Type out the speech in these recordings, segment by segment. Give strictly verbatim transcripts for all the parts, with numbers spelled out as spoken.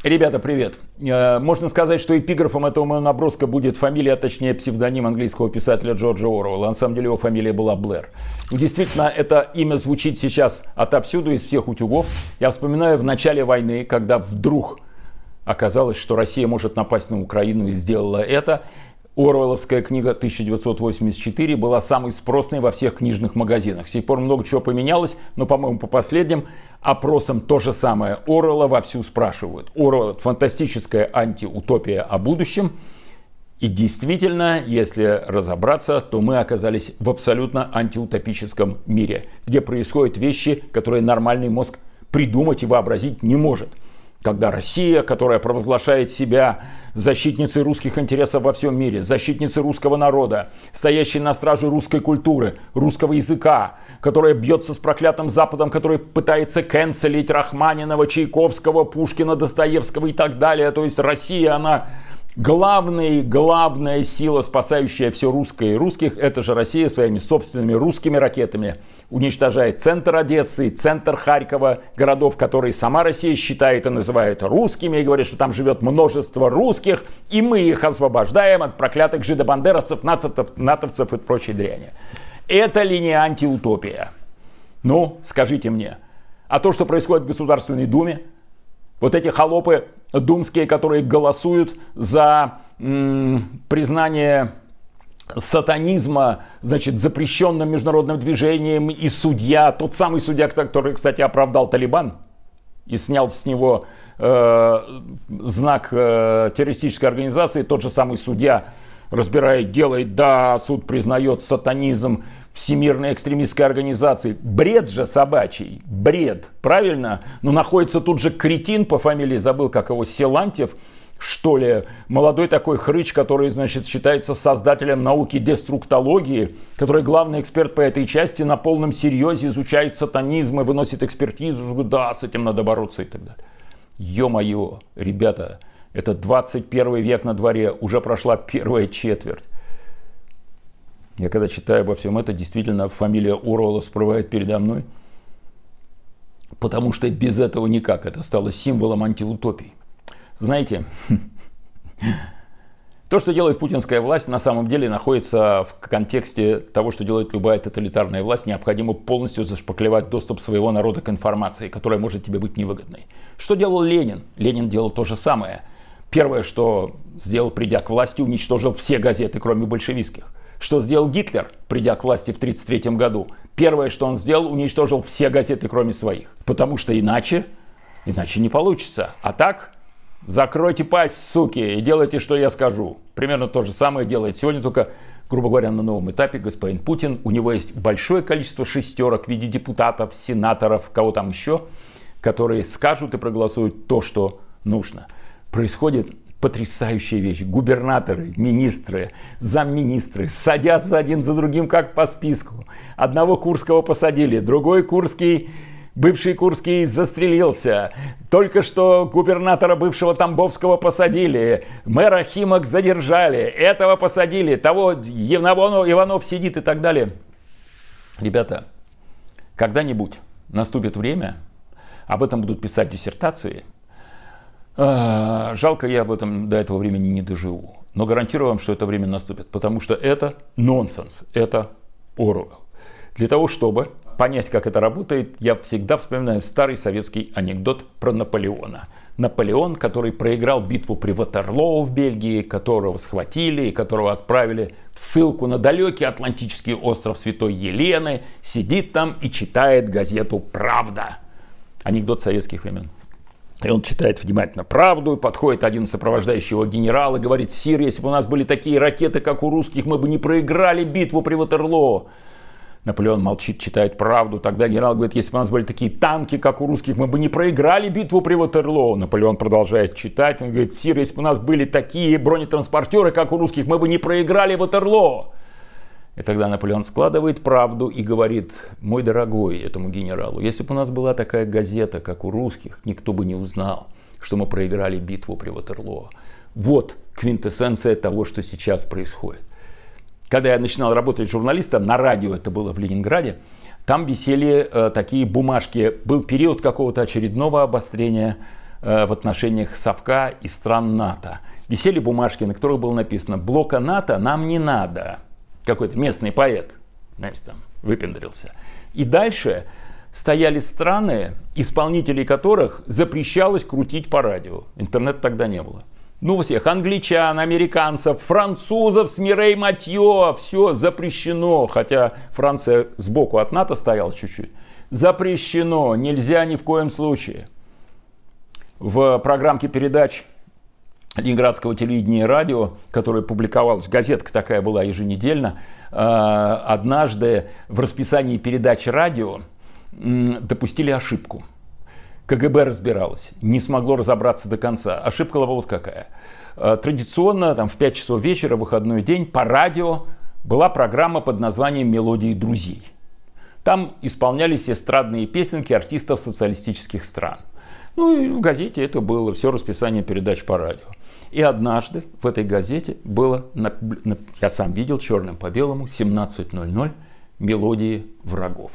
Ребята, привет. Можно сказать, что эпиграфом этого моего наброска будет фамилия, а точнее псевдоним английского писателя Джорджа Оруэлла. На самом деле его фамилия была Блэр. Действительно, это имя звучит сейчас отовсюду, из всех утюгов. Я вспоминаю в начале войны, когда вдруг оказалось, что Россия может напасть на Украину, и сделала это. Оруэлловская книга тысяча девятьсот восемьдесят четыре была самой спросной во всех книжных магазинах. С тех пор много чего поменялось, но, по-моему, по последним опросам то же самое. Оруэлла вовсю спрашивают. Оруэлл — это фантастическая антиутопия о будущем. И действительно, если разобраться, то мы оказались в абсолютно антиутопическом мире, где происходят вещи, которые нормальный мозг придумать и вообразить не может. Когда Россия, которая провозглашает себя защитницей русских интересов во всем мире, защитницей русского народа, стоящей на страже русской культуры, русского языка, которая бьется с проклятым Западом, который пытается канцелить Рахманинова, Чайковского, Пушкина, Достоевского и так далее. То есть Россия, она главная, главная сила, спасающая все русское и русских. Это же Россия своими собственными русскими ракетами уничтожает центр Одессы, центр Харькова, городов, которые сама Россия считает и называет русскими, и говорит, что там живет множество русских, и мы их освобождаем от проклятых жидобандеровцев, нацистов, натовцев и прочей дряни. Это ли не антиутопия? Ну, скажите мне. А то, что происходит в Государственной Думе, вот эти холопы думские, которые голосуют за м, признание сатанизма, значит, запрещенным международным движением, и судья, тот самый судья, который, кстати, оправдал Талибан и снял с него э, знак э, террористической организации, тот же самый судья разбирает, делает, да, суд признает сатанизм всемирной экстремистской организации. Бред же собачий, бред, правильно? Но находится тут же кретин по фамилии, забыл, как его, Силантьев, что ли, молодой такой хрыч, который, значит, считается создателем науки деструктологии, который главный эксперт по этой части, на полном серьезе изучает сатанизм и выносит экспертизу, да, с этим надо бороться и так далее. Ё-моё, ребята, это двадцать первый век на дворе, уже прошла первая четверть. Я когда читаю обо всем это, действительно фамилия Оруэлла всплывает передо мной, потому что без этого никак. Это стало символом антиутопии. Знаете, то, что делает путинская власть, на самом деле находится в контексте того, что делает любая тоталитарная власть. Необходимо полностью зашпаклевать доступ своего народа к информации, которая может тебе быть невыгодной. Что делал Ленин? Ленин делал то же самое. Первое, что сделал, придя к власти, уничтожил все газеты, кроме большевистских. Что сделал Гитлер, придя к власти в тысяча девятьсот тридцать третьем году? Первое, что он сделал, уничтожил все газеты, кроме своих. Потому что иначе, иначе не получится. А так, закройте пасть, суки, и делайте, что я скажу. Примерно то же самое делает сегодня, только, грубо говоря, на новом этапе господин Путин. У него есть большое количество шестерок в виде депутатов, сенаторов, кого там еще, которые скажут и проголосуют то, что нужно. Происходит потрясающая вещь. Губернаторы, министры, замминистры садятся один за другим, как по списку. Одного Курского посадили, другой Курский, бывший Курский застрелился. Только что губернатора бывшего Тамбовского посадили. Мэра Химок задержали. Этого посадили. Того Иванов, Иванов сидит и так далее. Ребята, когда-нибудь наступит время, об этом будут писать диссертации. Жалко, я об этом до этого времени не доживу. Но гарантирую вам, что это время наступит. Потому что это нонсенс. Это Оруэлл. Для того, чтобы понять, как это работает, я всегда вспоминаю старый советский анекдот про Наполеона. Наполеон, который проиграл битву при Ватерлоо в Бельгии, которого схватили и которого отправили в ссылку на далекий Атлантический остров Святой Елены, сидит там и читает газету «Правда». Анекдот советских времен. И он читает внимательно «Правду», подходит один сопровождающий его генерал и говорит: «Сир, если бы у нас были такие ракеты, как у русских, мы бы не проиграли битву при Ватерлоо». Наполеон молчит, читает «Правду». Тогда генерал говорит: «Если бы у нас были такие танки, как у русских, мы бы не проиграли битву при Ватерлоо». Наполеон продолжает читать. Он говорит: «Сир, если бы у нас были такие бронетранспортеры, как у русских, мы бы не проиграли Ватерлоо». И тогда Наполеон складывает «Правду» и говорит: «Мой дорогой», этому генералу, «если бы у нас была такая газета, как у русских, никто бы не узнал, что мы проиграли битву при Ватерлоо». Вот квинтэссенция того, что сейчас происходит. Когда я начинал работать журналистом, на радио это было в Ленинграде, там висели э, такие бумажки. Был период какого-то очередного обострения в отношениях Совка и стран НАТО. Висели бумажки, на которых было написано: блока НАТО нам не надо. Какой-то местный поэт, знаете, там выпендрился. И дальше стояли страны, исполнителей которых запрещалось крутить по радио. Интернета тогда не было. Ну, всех англичан, американцев, французов с Мирей Матье, все запрещено. Хотя Франция сбоку от НАТО стояла чуть-чуть. Запрещено, нельзя ни в коем случае. В программке передач Ленинградского телевидения и радио, которая публиковалась, газетка такая была еженедельно, однажды в расписании передач радио допустили ошибку. КГБ разбиралось, не смогло разобраться до конца. Ошибка была вот какая. Традиционно там, в пять часов вечера, в выходной день, по радио была программа под названием «Мелодии друзей». Там исполнялись эстрадные песенки артистов социалистических стран. Ну и в газете это было все расписание передач по радио. И однажды в этой газете было, я сам видел черным по белому, семнадцать ноль ноль «Мелодии врагов».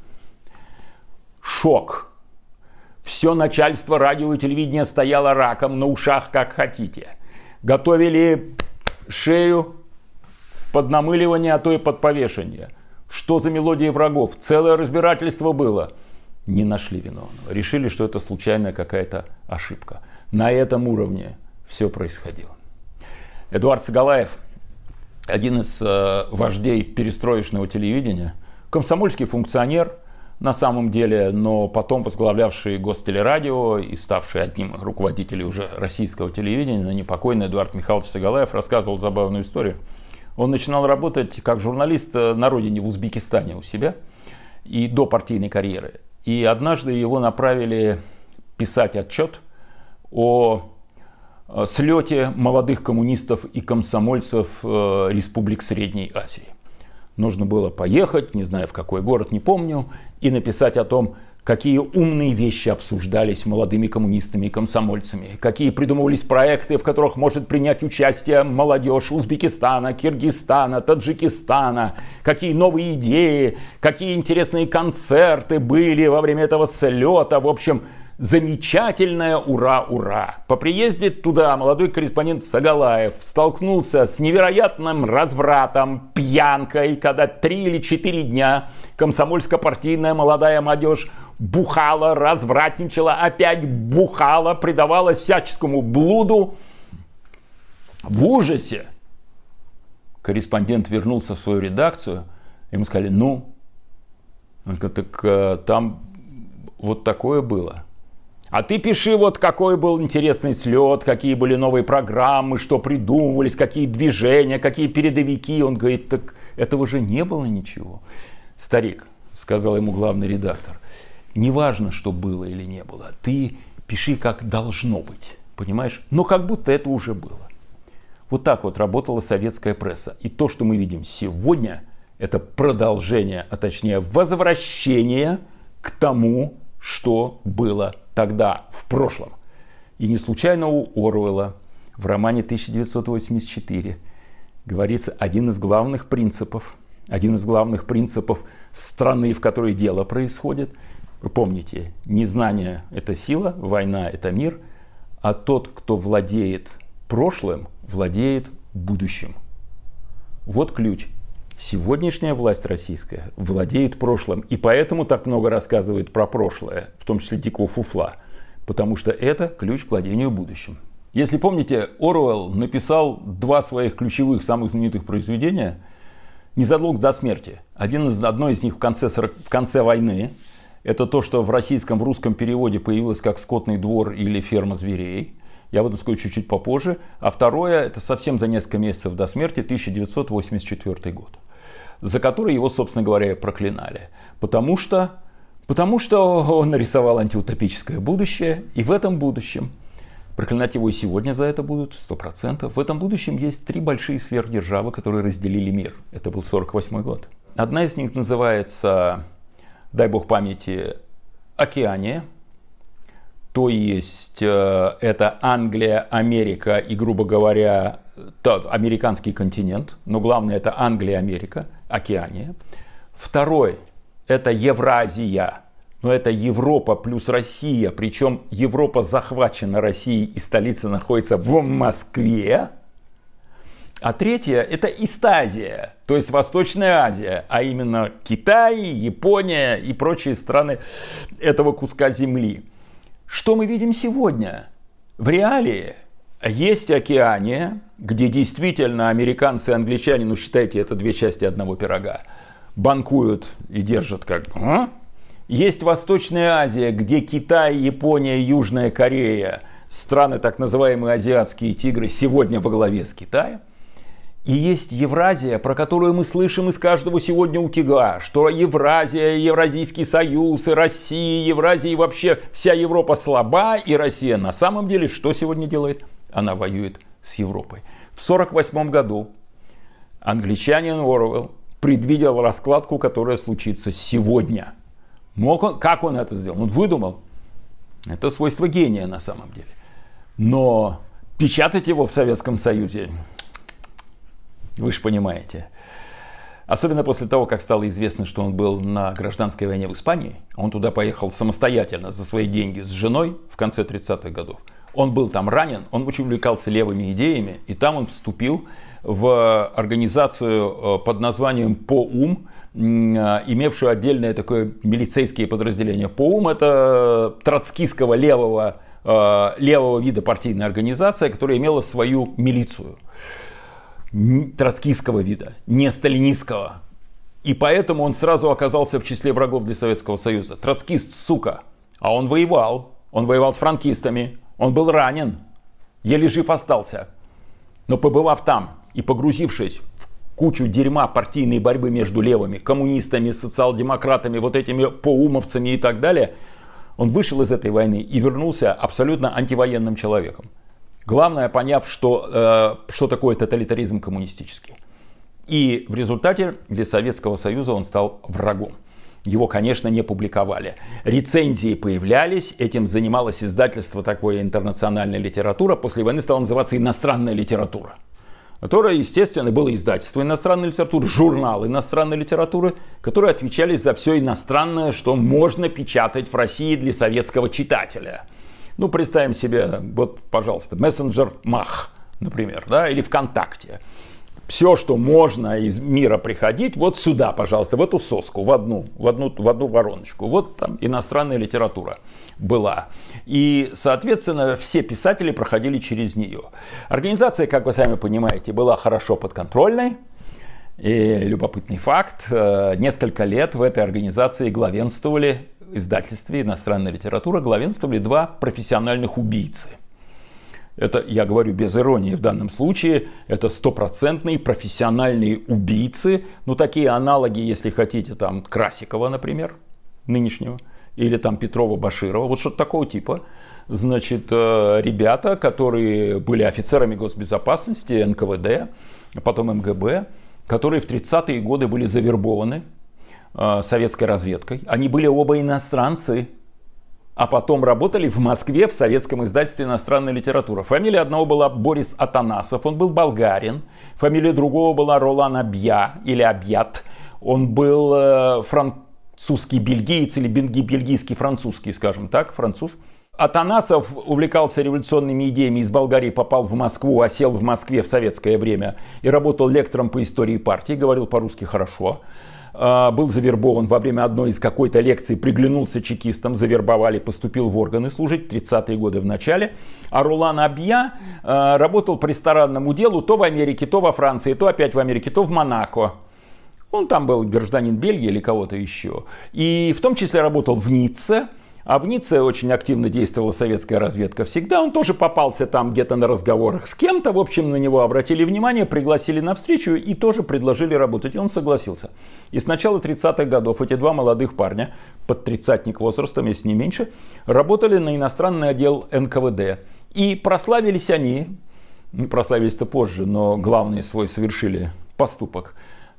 Шок. Все начальство радио и телевидения стояло раком на ушах, как хотите. Готовили шею под намыливание, а то и под повешение. Что за мелодии врагов? Целое разбирательство было. Не нашли виновного. Решили, что это случайная какая-то ошибка. На этом уровне все происходило. Эдуард Сагалаев, один из э, вождей перестроечного телевидения, комсомольский функционер на самом деле, но потом возглавлявший Гостелерадио и ставший одним из руководителей уже российского телевидения, ныне покойный Эдуард Михайлович Сагалаев, рассказывал забавную историю. Он начинал работать как журналист на родине в Узбекистане у себя и до партийной карьеры. И однажды его направили писать отчет о слете молодых коммунистов и комсомольцев республик Средней Азии. Нужно было поехать, не знаю в какой город, не помню, и написать о том, какие умные вещи обсуждались молодыми коммунистами и комсомольцами, какие придумывались проекты, в которых может принять участие молодежь Узбекистана, Киргизстана, Таджикистана, какие новые идеи, какие интересные концерты были во время этого слета. В общем, замечательное ура-ура. По приезде туда молодой корреспондент Сагалаев столкнулся с невероятным развратом, пьянкой, когда три или четыре дня комсомольско-партийная молодая молодежь бухала, развратничала, опять бухала, предавалась всяческому блуду. В ужасе корреспондент вернулся в свою редакцию, ему сказали: ну, он сказал: так там вот такое было. А ты пиши, вот какой был интересный слет, какие были новые программы, что придумывались, какие движения, какие передовики. Он говорит: так этого же не было ничего. Старик, сказал ему главный редактор, не важно, что было или не было, ты пиши, как должно быть, понимаешь? Но как будто это уже было. Вот так вот работала советская пресса. И то, что мы видим сегодня, это продолжение, а точнее возвращение к тому, что было тогда, в прошлом. И не случайно у Оруэлла в романе тысяча девятьсот восемьдесят четыре говорится один из главных принципов, один из главных принципов страны, в которой дело происходит. Вы помните, незнание – это сила, война – это мир, а тот, кто владеет прошлым, владеет будущим. Вот ключ. Сегодняшняя власть российская владеет прошлым, и поэтому так много рассказывает про прошлое, в том числе дикого фуфла, потому что это ключ к владению будущим. Если помните, Оруэлл написал два своих ключевых, самых знаменитых произведения незадолго до смерти. Один из, одно из них в конце, в конце войны. Это то, что в российском, в русском переводе появилось как «Скотный двор» или «Ферма зверей». Я об этом скажу чуть-чуть попозже. А второе, это совсем за несколько месяцев до смерти, тысяча девятьсот восемьдесят четвёртый год, за который его, собственно говоря, проклинали. Потому что, потому что он нарисовал антиутопическое будущее, и в этом будущем, проклинать его и сегодня за это будут, сто процентов, в этом будущем есть три большие сверхдержавы, которые разделили мир. Это был сорок восьмой год. Одна из них называется, дай бог памяти, Океания. То есть э, это Англия, Америка и, грубо говоря, тот, американский континент. Но главное это Англия, Америка, Океания. Второй это Евразия. но это Европа плюс Россия, причем Европа захвачена Россией и столица находится в Москве. А третье – это Истазия, то есть Восточная Азия, а именно Китай, Япония и прочие страны этого куска земли. Что мы видим сегодня? В реалии есть Океания, где действительно американцы и англичане, ну считайте, это две части одного пирога, банкуют и держат как бы. А? Есть Восточная Азия, где Китай, Япония, Южная Корея, страны так называемые азиатские тигры, сегодня во главе с Китаем. И есть Евразия, про которую мы слышим из каждого сегодня утюга, что Евразия, Евразийский союз, и Россия, Евразия, и вообще вся Европа слаба, и Россия на самом деле что сегодня делает? Она воюет с Европой. В сорок восьмом году англичанин Оруэлл предвидел раскладку, которая случится сегодня. Мог он, как он это сделал? Он выдумал. Это свойство гения на самом деле. Но печатать его в Советском Союзе, вы же понимаете. Особенно после того, как стало известно, что он был на гражданской войне в Испании. Он туда поехал самостоятельно за свои деньги с женой в конце тридцатых годов. Он был там ранен, он очень увлекался левыми идеями. И там он вступил в организацию под названием ПОУМ, имевшую отдельное такое милицейское подразделение. ПОУМ – это троцкистского левого, левого вида партийная организация, которая имела свою милицию. Троцкистского вида, не сталинистского. И поэтому он сразу оказался в числе врагов для Советского Союза. Троцкист, сука. А он воевал. Он воевал с франкистами. Он был ранен. Еле жив остался. Но побывав там и погрузившись в кучу дерьма партийной борьбы между левыми, коммунистами, социал-демократами, вот этими поумовцами и так далее, он вышел из этой войны и вернулся абсолютно антивоенным человеком. Главное, поняв, что, э, что такое тоталитаризм коммунистический. И в результате для Советского Союза он стал врагом. Его, конечно, не публиковали. Рецензии появлялись, этим занималось издательство такое «Интернациональная литература». После войны стала называться «Иностранная литература», которое, естественно, было издательство иностранной литературы, журнал иностранной литературы, которые отвечали за все иностранное, что можно печатать в России для советского читателя. Ну, представим себе, вот, пожалуйста, мессенджер Мах, например, да, или ВКонтакте. Все, что можно из мира приходить, вот сюда, пожалуйста, в эту соску, в одну, в одну, в одну вороночку. Вот там иностранная литература была. И, соответственно, все писатели проходили через нее. Организация, как вы сами понимаете, была хорошо подконтрольной. И любопытный факт, несколько лет в этой организации главенствовали, в издательстве «Иностранная литература» главенствовали два профессиональных убийцы. Это, я говорю без иронии в данном случае, это стопроцентные профессиональные убийцы. Ну, такие аналоги, если хотите, там Красикова, например, нынешнего, или там Петрова-Баширова, вот что-то такого типа. Значит, ребята, которые были офицерами госбезопасности, эн ка вэ дэ, потом эм гэ бэ, которые в тридцатые годы были завербованы э, советской разведкой. Они были оба иностранцы, а потом работали в Москве в советском издательстве «Иностранная литература». Фамилия одного была Борис Атанасов, он был болгарин. Фамилия другого была Ролан Абья или Абьят. Он был э, французский бельгиец или бельгийский французский, скажем так, француз. Атанасов увлекался революционными идеями, из Болгарии попал в Москву, осел в Москве в советское время и работал лектором по истории партии, говорил по-русски хорошо. Был завербован во время одной из какой-то лекции, приглянулся чекистам, завербовали, поступил в органы служить, тридцатые годы в начале. А Ролан Абья работал по ресторанному делу то в Америке, то во Франции, то опять в Америке, то в Монако. Он там был гражданин Бельгии или кого-то еще. И в том числе работал в Ницце. А в Ницце очень активно действовала советская разведка всегда. Он тоже попался там где-то на разговорах с кем-то. В общем, на него обратили внимание, пригласили на встречу и тоже предложили работать. И он согласился. И с начала тридцатых годов эти два молодых парня, под тридцатник возрастом, если не меньше, работали на иностранный отдел эн ка вэ дэ. И прославились они, ну, прославились-то позже, но главный свой совершили поступок.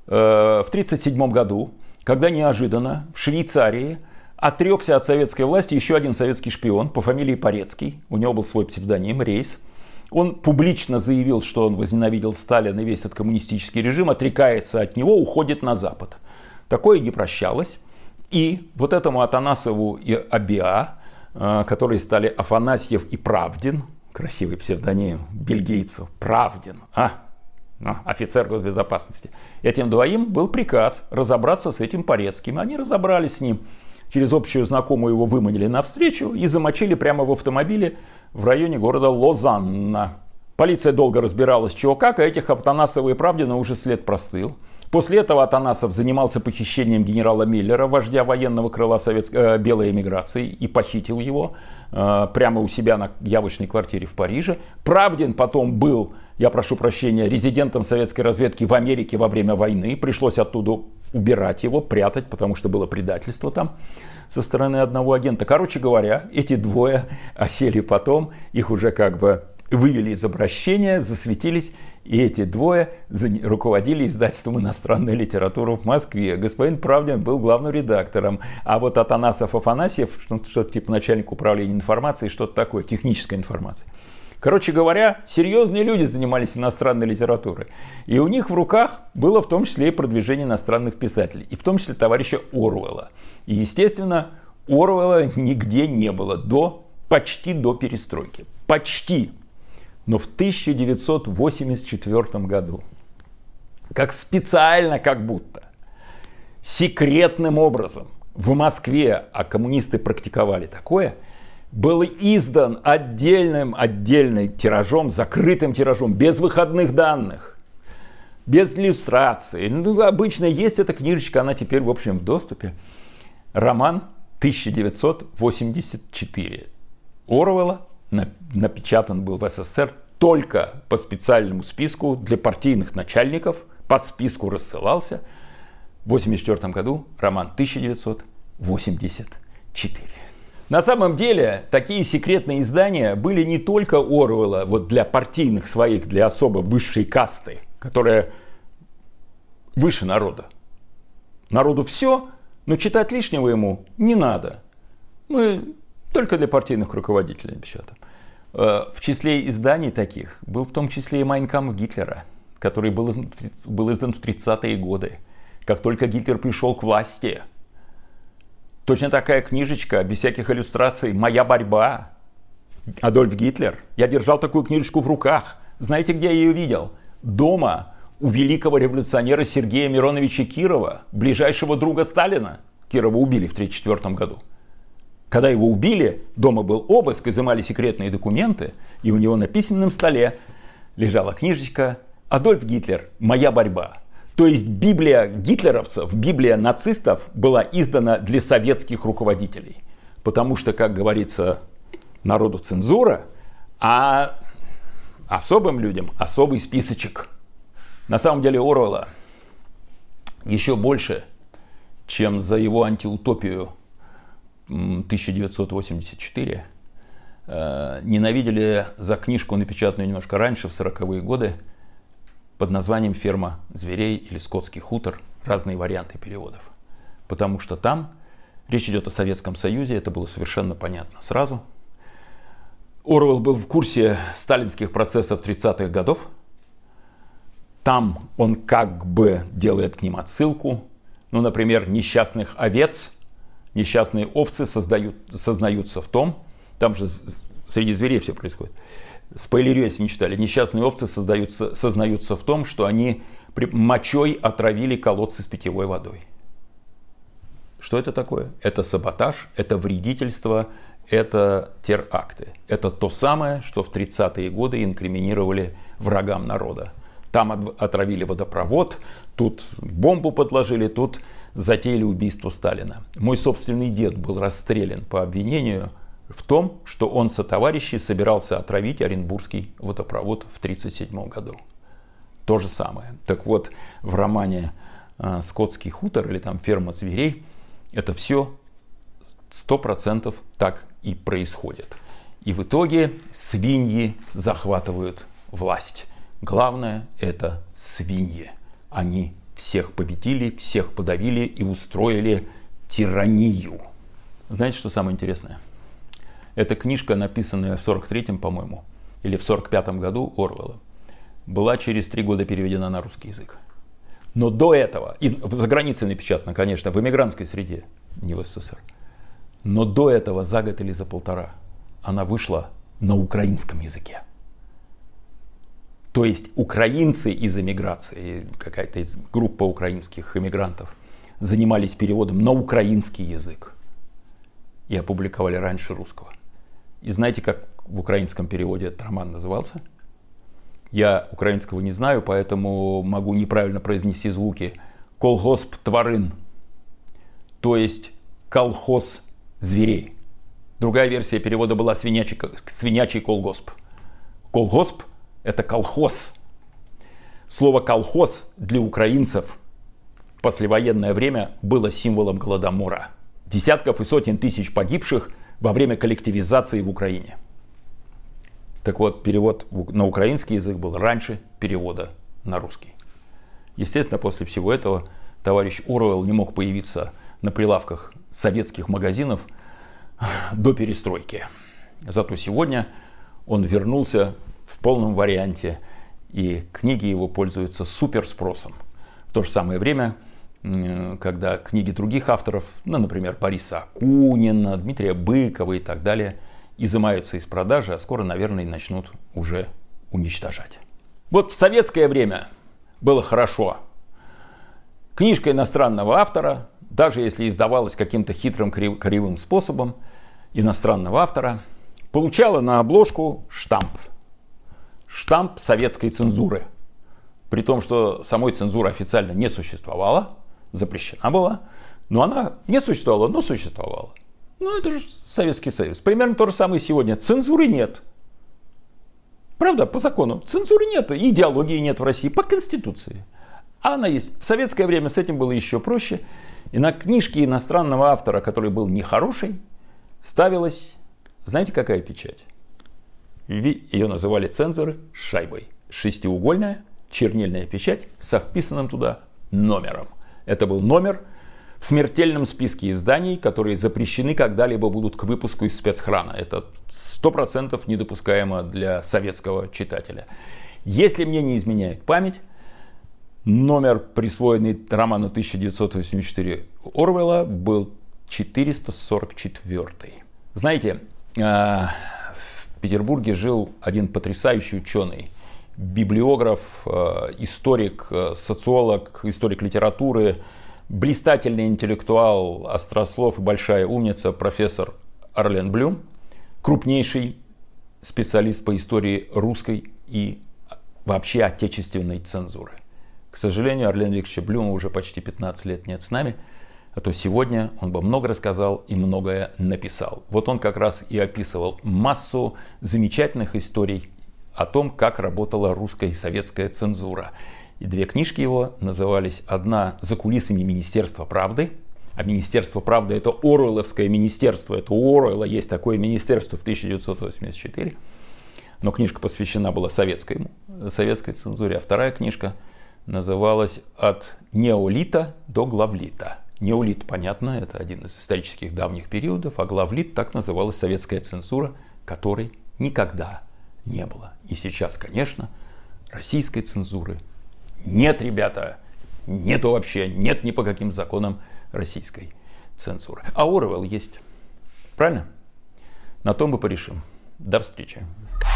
В тридцать седьмом году, когда неожиданно в Швейцарии отрекся от советской власти еще один советский шпион по фамилии Порецкий. У него был свой псевдоним Рейс. Он публично заявил, что он возненавидел Сталина и весь этот коммунистический режим, отрекается от него, уходит на Запад. Такое не прощалось. И вот этому Атанасову и Абиа, которые стали Афанасьев и Правдин, красивый псевдоним бельгийцев, Правдин, а? Ну, офицер госбезопасности. Этим двоим был приказ разобраться с этим Порецким. Они разобрались с ним. Через общую знакомую его выманили навстречу и замочили прямо в автомобиле в районе города Лозанна. Полиция долго разбиралась, чего как, а этих Атанасова и Правдина уже след простыл. После этого Атанасов занимался похищением генерала Миллера, вождя военного крыла советской, э, белой эмиграции, и похитил его э, прямо у себя на явочной квартире в Париже. Правдин потом был, я прошу прощения, резидентом советской разведки в Америке во время войны. Пришлось оттуда убирать его, прятать, потому что было предательство там со стороны одного агента. Короче говоря, эти двое осели потом, их уже как бы вывели из обращения, засветились. И эти двое руководили издательством иностранной литературы в Москве. Господин Правдин был главным редактором. А вот Атанасов Афанасьев, что-то типа начальник управления информацией, что-то такое, технической информации. Короче говоря, серьезные люди занимались иностранной литературой. И у них в руках было в том числе и продвижение иностранных писателей. И в том числе товарища Оруэлла. И, естественно, Оруэлла нигде не было до, почти до перестройки. Почти. Но в тысяча девятьсот восемьдесят четвёртом году, как специально, как будто, секретным образом в Москве, а коммунисты практиковали такое, был издан отдельным, отдельным тиражом, закрытым тиражом, без выходных данных, без иллюстраций. Ну, обычно есть эта книжечка, она теперь, в общем, в доступе. Роман тысяча девятьсот восемьдесят четыре Оруэлла. Напечатан был в СССР только по специальному списку для партийных начальников, по списку рассылался. В восемьдесят четвёртом году роман тысяча девятьсот восемьдесят четыре. На самом деле, такие секретные издания были не только Оруэлла вот для партийных своих, для особо высшей касты, которая выше народа. Народу все, но читать лишнего ему не надо. Мы только для партийных руководителей печатаем. В числе изданий таких был в том числе и «Майн кампф» Гитлера, который был, был издан в тридцатые годы, как только Гитлер пришел к власти. Точно такая книжечка, без всяких иллюстраций, «Моя борьба», Адольф Гитлер. Я держал такую книжечку в руках. Знаете, где я ее видел? Дома у великого революционера Сергея Мироновича Кирова, ближайшего друга Сталина. Кирова убили в тысяча девятьсот тридцать четвёртом году. Когда его убили, дома был обыск, изымали секретные документы, и у него на письменном столе лежала книжечка «Адольф Гитлер. Моя борьба». То есть Библия гитлеровцев, Библия нацистов была издана для советских руководителей. Потому что, как говорится, народу цензура, а особым людям особый списочек. На самом деле Оруэлла еще больше, чем за его антиутопию тысяча девятьсот восемьдесят четыре, ненавидели за книжку, напечатанную немножко раньше, в сороковые годы, под названием «Ферма зверей» или «Скотский хутор», разные варианты переводов. Потому что там речь идет о Советском Союзе, это было совершенно понятно сразу. Оруэлл был в курсе сталинских процессов тридцатых годов. Там он как бы делает к ним отсылку. Ну, например, несчастных овец, несчастные овцы создают, сознаются в том, там же среди зверей все происходит. Спойлерю, если не читали, несчастные овцы создаются, сознаются в том, что они мочой отравили колодцы с питьевой водой. Что это такое? Это саботаж, это вредительство, это теракты. Это то самое, что в тридцатые годы инкриминировали врагам народа. Там отравили водопровод, тут бомбу подложили, тут затеяли убийство Сталина. Мой собственный дед был расстрелян по обвинению в том, что он сотоварищей собирался отравить Оренбургский водопровод в тысяча девятьсот тридцать седьмом году. То же самое. Так вот, в романе «Скотский хутор» или там «Ферма зверей» это все сто процентов так и происходит. И в итоге свиньи захватывают власть. Главное – это свиньи. Они всех победили, всех подавили и устроили тиранию. Знаете, что самое интересное? Эта книжка, написанная в сорок третьем, по-моему, или в сорок пятом году Оруэлла, была через три года переведена на русский язык. Но до этого, и за границей напечатана, конечно, в эмигрантской среде, не в СССР. Но до этого, за год или за полтора, она вышла на украинском языке. То есть украинцы из эмиграции, какая-то из группа украинских эмигрантов, занимались переводом на украинский язык и опубликовали раньше русского. И знаете, как в украинском переводе этот роман назывался? Я украинского не знаю, поэтому могу неправильно произнести звуки. Колгосп тварин, то есть колхоз зверей. Другая версия перевода была свинячий, свинячий колгосп. Колгосп – это колхоз. Слово колхоз для украинцев в послевоенное время было символом голодомора. Десятков и сотен тысяч погибших во время коллективизации в Украине. Так вот, перевод на украинский язык был раньше перевода на русский. Естественно, после всего этого товарищ Оруэлл не мог появиться на прилавках советских магазинов до перестройки. Зато сегодня он вернулся в полном варианте, и книги его пользуются супер спросом. В то же самое время, когда книги других авторов, ну, например, Бориса Акунина, Дмитрия Быкова и так далее, изымаются из продажи, а скоро, наверное, начнут уже уничтожать. Вот в советское время было хорошо. Книжка иностранного автора, даже если издавалась каким-то хитрым кривым способом, иностранного автора, получала на обложку штамп. Штамп советской цензуры. При том, что самой цензуры официально не существовало, запрещена была, но она не существовала, но существовала. Ну, это же Советский Союз. Примерно то же самое сегодня. Цензуры нет. Правда, по закону. Цензуры нет, идеологии нет в России, по Конституции. А она есть. В советское время с этим было еще проще. И на книжке иностранного автора, который был нехороший, ставилась, знаете, какая печать? Ее называли цензоры шайбой. Шестиугольная чернильная печать со вписанным туда номером. Это был номер в смертельном списке изданий, которые запрещены когда-либо будут к выпуску из спецхрана. Это сто процентов недопускаемо для советского читателя. Если мне не изменяет память, номер, присвоенный роману тысяча девятьсот восемьдесят четыре Оруэлла, был четыреста сорок четвёртый. Знаете, в Петербурге жил один потрясающий ученый, библиограф, историк, социолог, историк литературы, блистательный интеллектуал, острослов и большая умница профессор Орлен Блюм, крупнейший специалист по истории русской и вообще отечественной цензуры. К сожалению, Орлена Викторовича Блюма уже почти пятнадцать лет нет с нами, а то сегодня он бы много рассказал и многое написал. Вот он как раз и описывал массу замечательных историй о том, как работала русская и советская цензура. И две книжки его назывались, одна «За кулисами Министерства правды», а Министерство правды — это Оруэлловское министерство, это у Оруэлла есть такое министерство в тысяча девятьсот восемьдесят четвёртом, но книжка посвящена была советской, советской цензуре, а вторая книжка называлась «От неолита до главлита». Неолит, понятно, это один из исторических давних периодов, а главлит — так называлась советская цензура, которой никогда не было. И сейчас, конечно, российской цензуры нет, ребята, нету вообще, нет ни по каким законам российской цензуры. А Оруэлл есть. Правильно? На том мы порешим. До встречи.